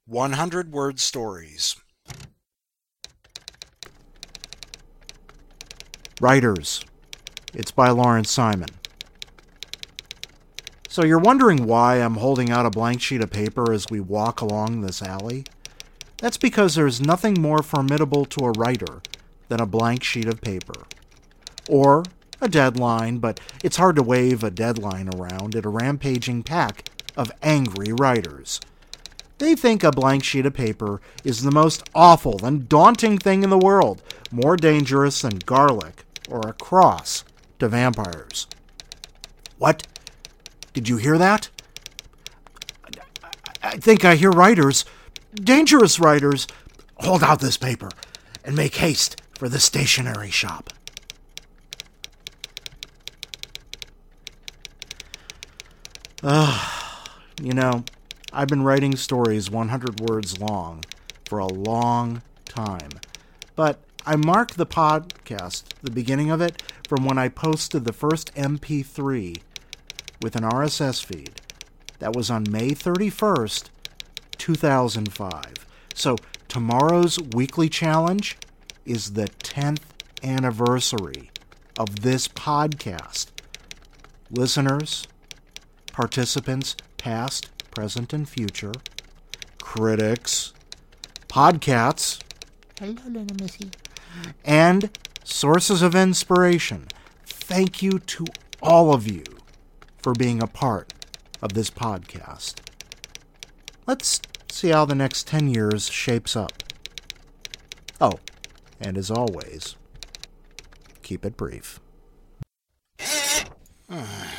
100-word stories. Writers. It's by Lawrence Simon. So you're wondering why I'm holding out a blank sheet of paper as we walk along this alley? That's because there's nothing more formidable to a writer than a blank sheet of paper. Or a deadline, but it's hard to wave a deadline around at a rampaging pack of angry writers. They think a blank sheet of paper is the most awful and daunting thing in the world, more dangerous than garlic or a cross to vampires. What? Did you hear that? I think I hear writers, dangerous writers. Hold out this paper and make haste for the stationery shop. I've been writing stories 100 words long for a long time, but I mark the podcast, the beginning of it, from when I posted the first MP3 with an RSS feed. That was on May 31st, 2005. So tomorrow's weekly challenge is the 10th anniversary of this podcast. Listeners, participants, past, present, and future, critics, podcasts, hello, little missy, and sources of inspiration. Thank you to all of you for being a part of this podcast. Let's see how the next 10 years shapes up. Oh, and as always, keep it brief.